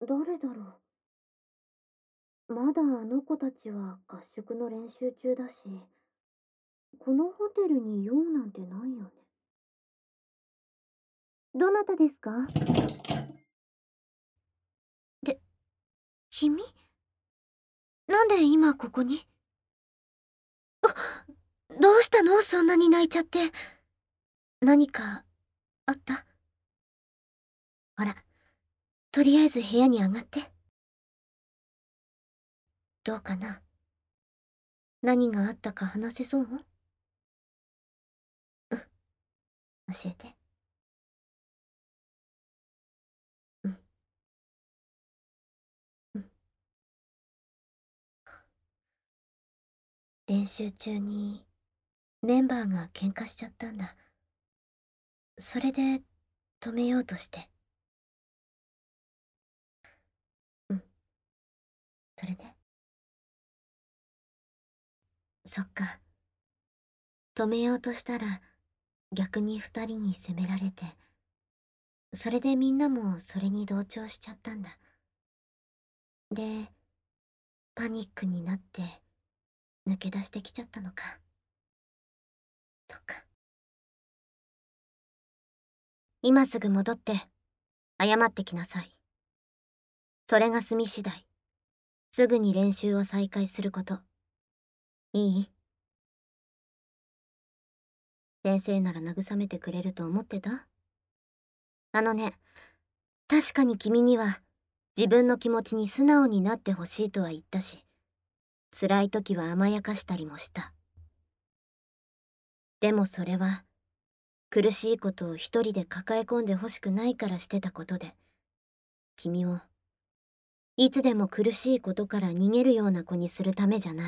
誰だろう。まだあの子たちは合宿の練習中だし、このホテルに用なんてないよね。どなたですか？で、君？なんで今ここに？どうしたの？そんなに泣いちゃって。何かあった？ほら、とりあえず部屋に上がって。どうかな？何があったか話せそう？うん、教えて。うん、うん。練習中にメンバーが喧嘩しちゃったんだ。それで止めようとして。うん、それで。そっか。止めようとしたら逆に二人に責められて、それでみんなもそれに同調しちゃったんだ。で、パニックになって抜け出してきちゃったのか。そっか。今すぐ戻って謝ってきなさい。それが済み次第、すぐに練習を再開すること。いい？先生なら慰めてくれると思ってた？あのね、確かに君には自分の気持ちに素直になってほしいとは言ったし、辛い時は甘やかしたりもした。でもそれは苦しいことを一人で抱え込んでほしくないからしてたことで、君をいつでも苦しいことから逃げるような子にするためじゃない。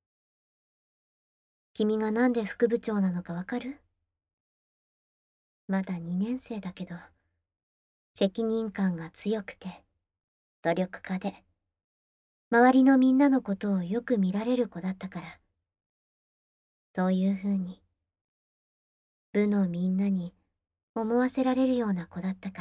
君がなんで副部長なのかわかる？まだ2年生だけど、責任感が強くて、努力家で、周りのみんなのことをよく見られる子だったから、そういう風に、部のみんなに思わせられるような子だったから。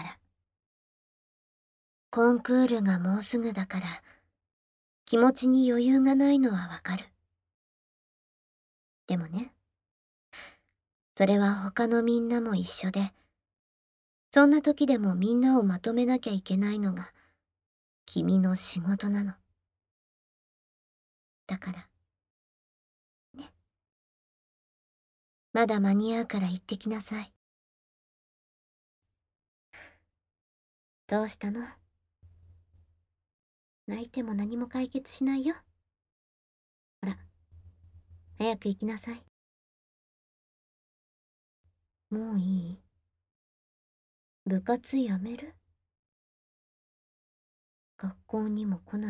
コンクールがもうすぐだから、気持ちに余裕がないのはわかる。でもね、それは他のみんなも一緒で、そんな時でもみんなをまとめなきゃいけないのが、君の仕事なの。だから、ね。まだ間に合うから行ってきなさい。どうしたの？泣いても何も解決しないよ。ほら、早く行きなさい。もういい？部活やめる？学校にも来ない？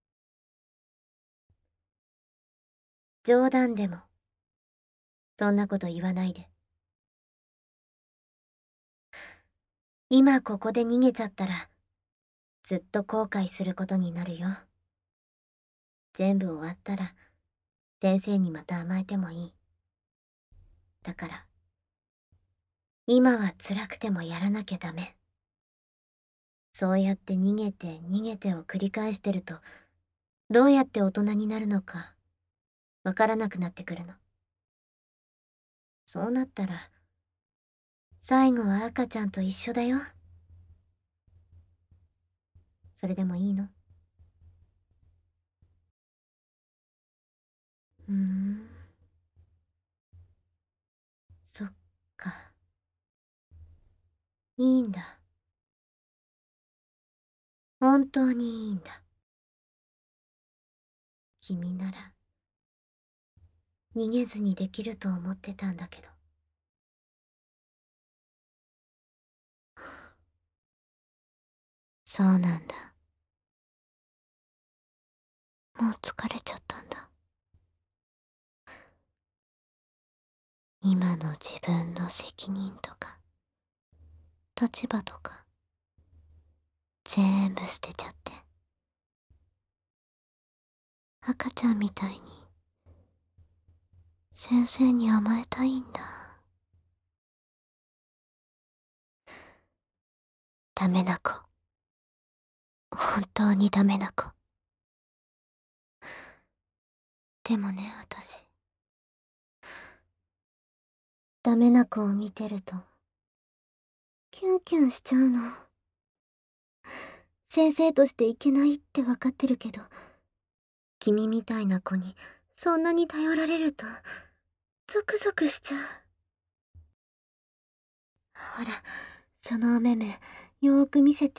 冗談でも、そんなこと言わないで。今ここで逃げちゃったら、ずっと後悔することになるよ。全部終わったら、先生にまた甘えてもいい。だから、今は辛くてもやらなきゃダメ。そうやって逃げて逃げてを繰り返してると、どうやって大人になるのか、わからなくなってくるの。そうなったら、最後は赤ちゃんと一緒だよ。それでもいいの？うーん。そっか。いいんだ。本当にいいんだ。君なら、逃げずにできると思ってたんだけど。そうなんだ。もう疲れちゃったんだ。今の自分の責任とか、立場とか、全部捨てちゃって。赤ちゃんみたいに、先生に甘えたいんだ。ダメな子。 本当にダメな子。でもね、私。ダメな子を見てると、キュンキュンしちゃうの。先生としていけないってわかってるけど、君みたいな子にそんなに頼られると、ゾクゾクしちゃう。ほら、そのお目目、よーく見せて。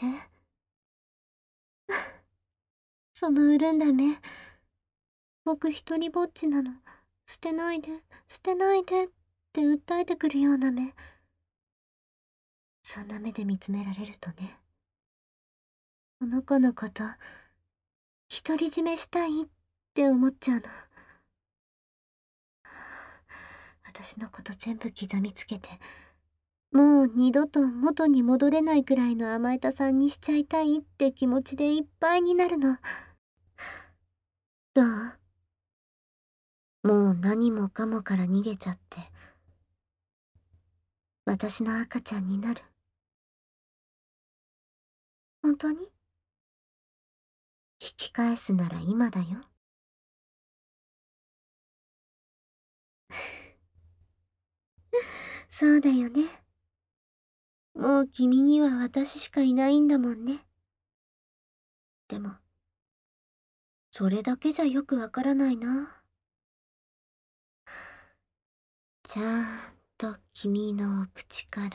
その潤んだ目。僕一人ぼっちなの。捨てないで、捨てないでって訴えてくるような目。そんな目で見つめられるとね、この子のこと、独り占めしたいって思っちゃうの。私のこと全部刻みつけて、もう二度と元に戻れないくらいの甘えたさんにしちゃいたいって気持ちでいっぱいになるの。どう？もう何もかもから逃げちゃって、私の赤ちゃんになる。本当に？引き返すなら今だよ。そうだよね。もう君には私しかいないんだもんね。でも、それだけじゃよくわからないな。ちゃんと君の口から、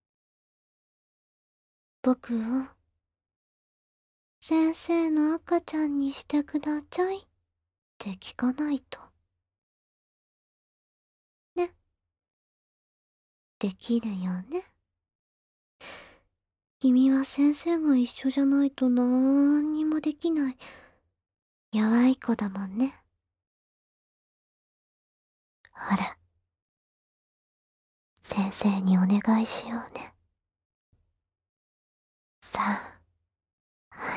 僕を先生の赤ちゃんにしてくださいって聞かないと。ね。できるよね。君は先生が一緒じゃないとなんにもできない弱い子だもんね。ほら、先生にお願いしようね。さあ、はい。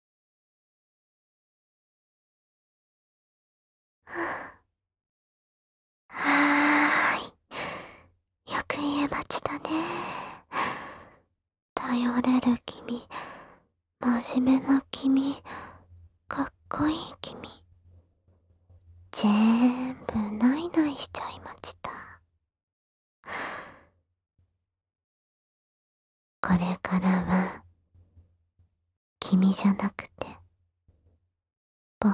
はーい。よく言えましたね。頼れる君、真面目な君、かっこいい君。全部ないないしちゃいました。これからは、君じゃなくて、僕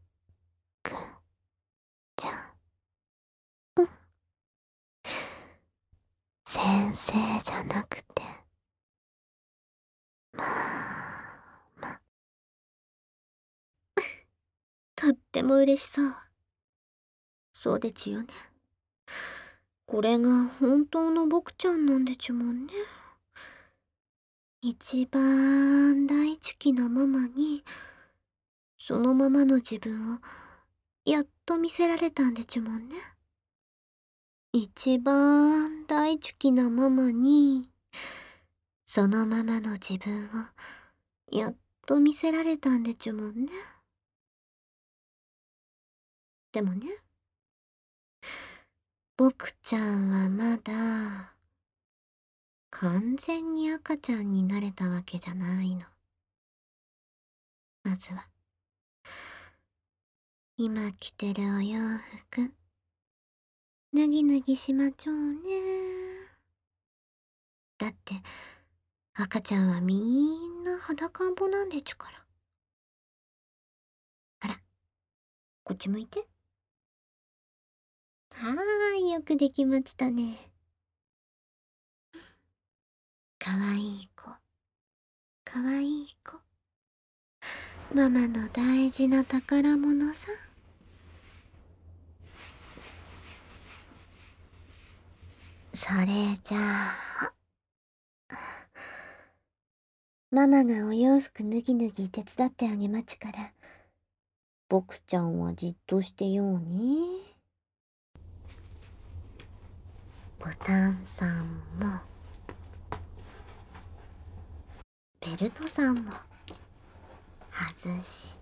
じゃん。うん。先生じゃなくて、まあ、とっても嬉しそう。そうでちゅよね。これが本当の僕ちゃんなんでちゅもんね。一番大好きなママに、そのままの自分をやっと見せられたんでちゅもんね。一番大好きなママに、そのままの自分をやっと見せられたんでちゅもんね。でもね、僕ちゃんはまだ完全に赤ちゃんになれたわけじゃないの。まずは、今着てるお洋服、脱ぎ脱ぎしまちょうね。だって、赤ちゃんはみんな裸んぼなんでちゅから。あら、こっち向いて。はーい、よくできましたね。かわいい子、かわいい子。ママの大事な宝物さ。それじゃあ、ママがお洋服脱ぎ脱ぎ手伝ってあげまちから、僕ちゃんはじっとしてように。ボタンさんも、ベルトさんも、外して、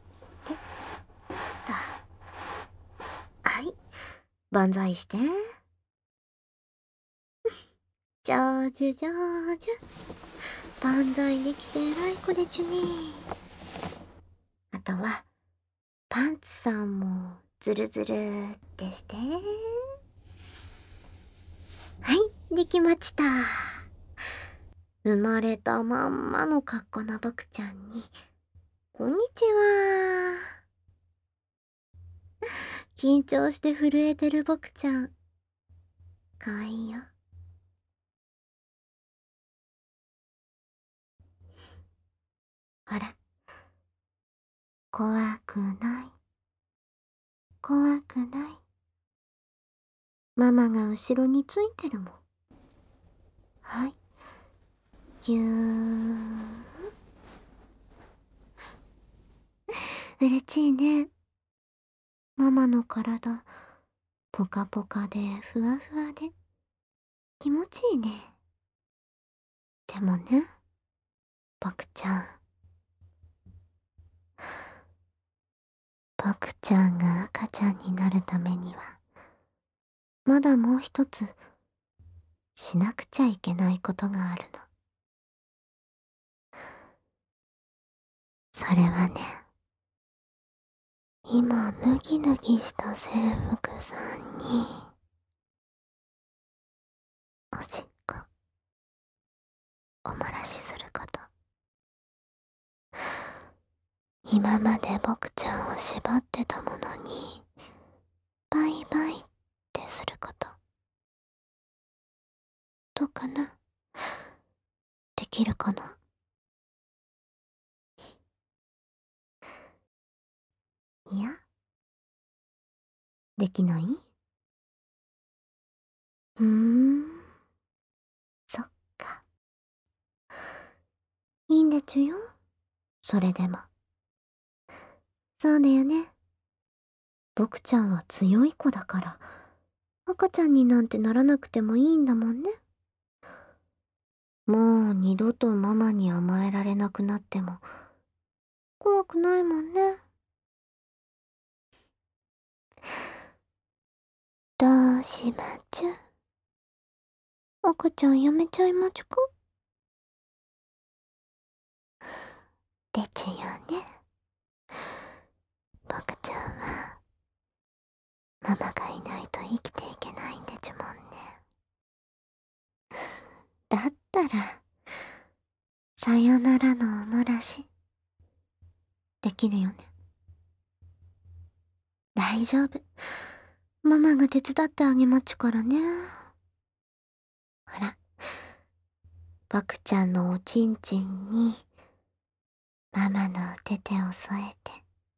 はい、万歳して。 上手上手。万歳できて偉い子でちゅね。あとは、パンツさんもズルズルってして。はい、できました。生まれたまんまの格好な僕ちゃんに、こんにちは。緊張して震えてる僕ちゃん。かわいいよ。ほら。怖くない。怖くない。ママが後ろについてるもん。はい。ぎゅーん。嬉しいね。ママの体、ポカポカでふわふわで気持ちいいね。でもね、僕ちゃん。僕ちゃんが赤ちゃんになるためには、まだもう一つ、しなくちゃいけないことがあるの。それはね、今脱ぎ脱ぎした制服さんに、おしっこ、お漏らしすること。今まで僕ちゃんを縛ってたものに、バイバイってすること。どうかな？できるかな？いや、できない？そっか。いいんでちゅよ。それでも。そうだよね。僕ちゃんは強い子だから、赤ちゃんになんてならなくてもいいんだもんね。もう二度とママに甘えられなくなっても、怖くないもんね。どうしまちゅ？赤ちゃんやめちゃいまちゅか？でちゅよね。僕ちゃんは、ママがいないと生きていけないんでちゅもんね。だったら、さよならのおもらし、できるよね。大丈夫。ママが手伝ってあげまちゅからね。ほら、僕ちゃんのおちんちんに、ママの手手を添えて。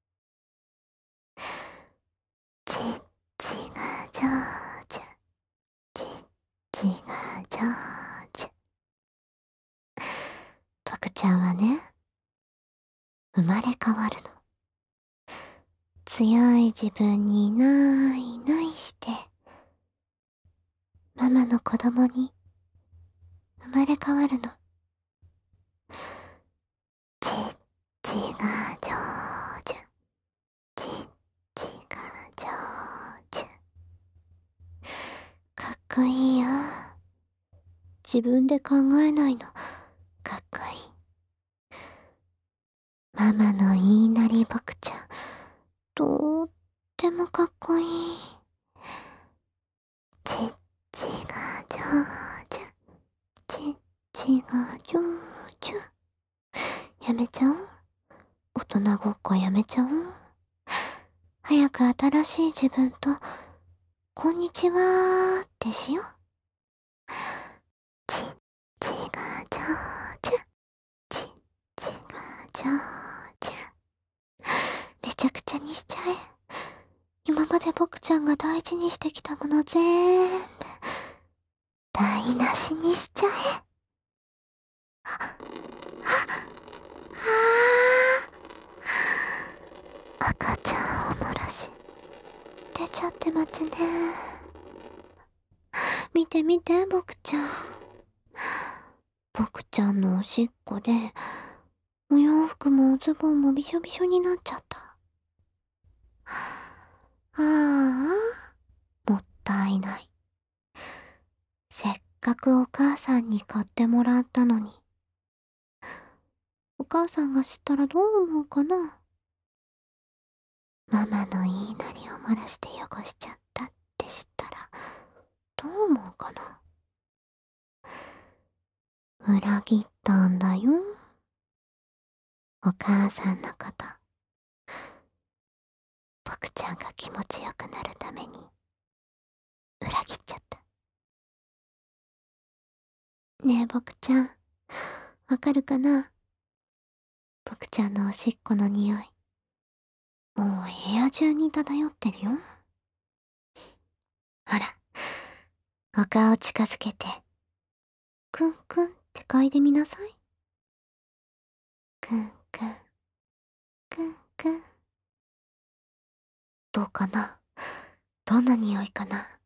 ちっちが上手。ちっちが上手。僕ちゃんはね、生まれ変わるの。強い自分にないないして、ママの子供に生まれ変わるの。ちっちが上手。ちっちが上手。かっこいいよ。自分で考えないの。かっこいい。ママの言いなり僕ちゃん、とってもかっこいい。ちっちが上手。ちっちが上手。やめちゃおう。大人ごっこやめちゃおう。早く新しい自分と、こんにちはーってしよう。ちっちが上手。ちっちが上手。めちゃくちゃにしちゃえ。今まで僕ちゃんが大事にしてきたものぜーんぶ、台無しにしちゃえ。赤ちゃんおもらし、出ちゃってまちね。見て見て、僕ちゃん。僕ちゃんのおしっこで、お洋服もおズボンもびしょびしょになっちゃった。ああ、もったいない。せっかくお母さんに買ってもらったのに。お母さんが知ったらどう思うかな。ママの言いなりを漏らして汚しちゃったって知ったらどう思うかな。裏切ったんだよ。お母さんのこと。僕ちゃんが気持ちよくなるために裏切っちゃった。ねえ僕ちゃん、わかるかな。僕ちゃんのおしっこの匂い、もう部屋中に漂ってるよ。ほら、お顔近づけて、くんくんって嗅いでみなさい。くんくん、くんくん。どうかな。どんな匂いかな。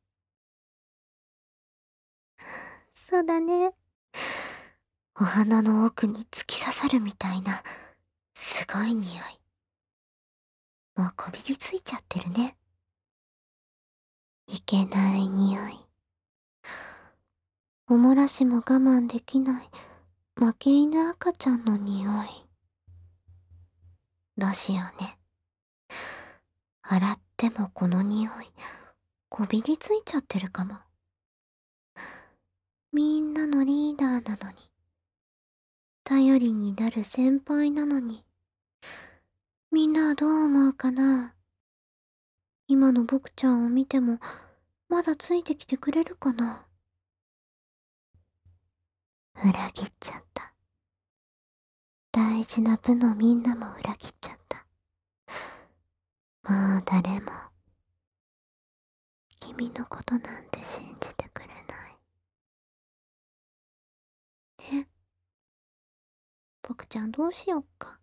そうだね。お花の奥に突き刺さるみたいな、すごい匂い。もうこびりついちゃってるね。いけない匂い。おもらしも我慢できない負け犬赤ちゃんの匂い。どうしようね。洗ってもこの匂い、こびりついちゃってるかも。みんなのリーダーなのに、頼りになる先輩なのに、みんなはどう思うかな。今の僕ちゃんを見ても、まだついてきてくれるかな。裏切っちゃった。大事な部のみんなも裏切っちゃった。もう誰も、君のことなんて信じてくれない。ね。僕ちゃんどうしよっか。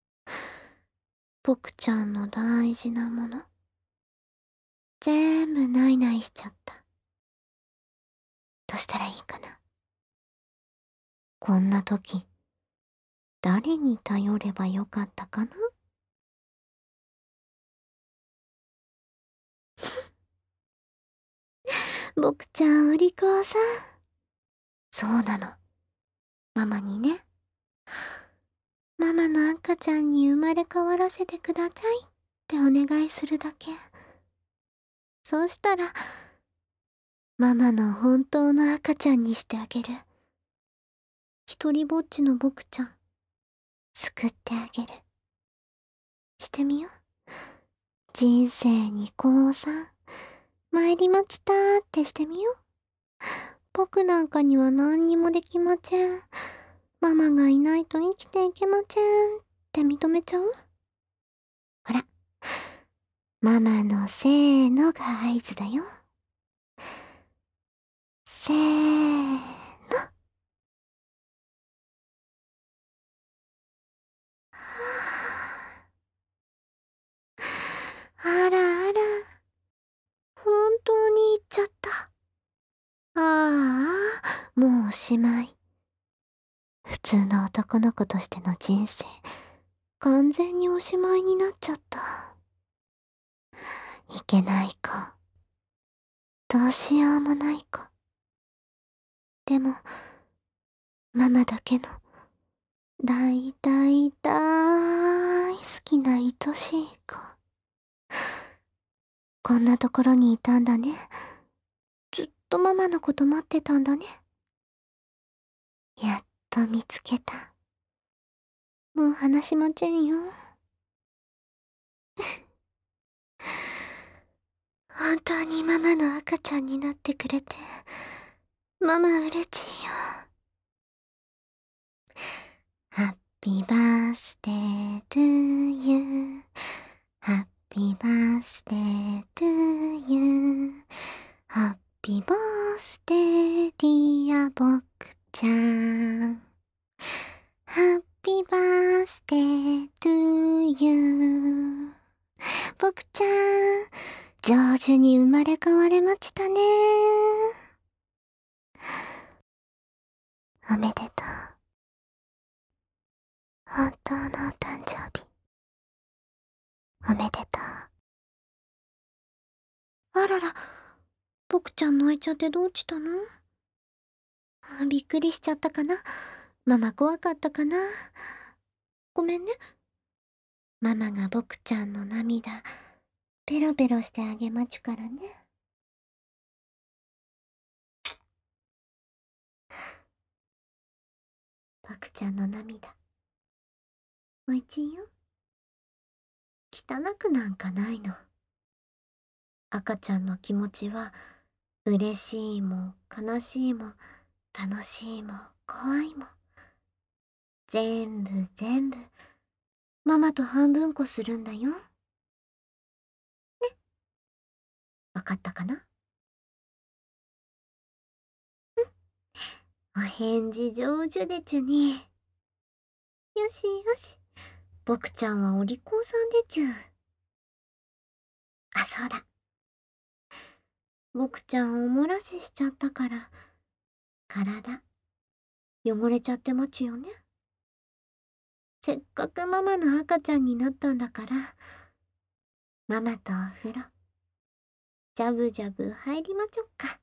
僕ちゃんの大事なもの、全部ないないしちゃった。どうしたらいいかな。こんな時、誰に頼ればよかったかな。僕ちゃんお利口さん。そうなの。ママにね。ママの赤ちゃんに生まれ変わらせてくださいってお願いするだけ。そうしたら、ママの本当の赤ちゃんにしてあげる。一人ぼっちの僕ちゃん、救ってあげる。してみよう。人生に降参、参りましたってしてみよう。僕なんかには何にもできません。ママがいないと生きていけませんって認めちゃおう。ほら、ママのせーのが合図だよ。せーの。あらあら、本当に行っちゃった。ああ、もうおしまい。普通の男の子としての人生、完全におしまいになっちゃった。いけない子。どうしようもない子。でも、ママだけの、大大大好きな愛しい子。こんなところにいたんだね。ずっとママのこと待ってたんだね。やっと見つけた。もう話しませんよ。本当にママの赤ちゃんになってくれて、ママ嬉しいよ。ハッピーバースデートゥーユー。ハッピーバースデートゥーユー。ハッピーバースデーディア僕ちゃん。ハッピーバースデートゥーユー。僕ちゃん、上手に生まれ変われましたね。おめでとう。本当のお誕生日。おめでとう。あらら、僕ちゃん泣いちゃってどうしたの。 びっくりしちゃったかな。ママ怖かったかな。ごめんね。ママが僕ちゃんの涙、ペロペロしてあげまちゅからね。僕ちゃんの涙、おいちいよ。汚くなんかないの。赤ちゃんの気持ちは、嬉しいも悲しいも楽しいも怖いも、全部全部、ママと半分こするんだよ。ね、わかったかな？お返事上手でちゅね。よしよし。僕ちゃんはお利口さんでちゅ。あ、そうだ。僕ちゃんおもらししちゃったから、体、汚れちゃってまちゅよね。せっかくママの赤ちゃんになったんだから、ママとお風呂、ジャブジャブ入りまちょっか。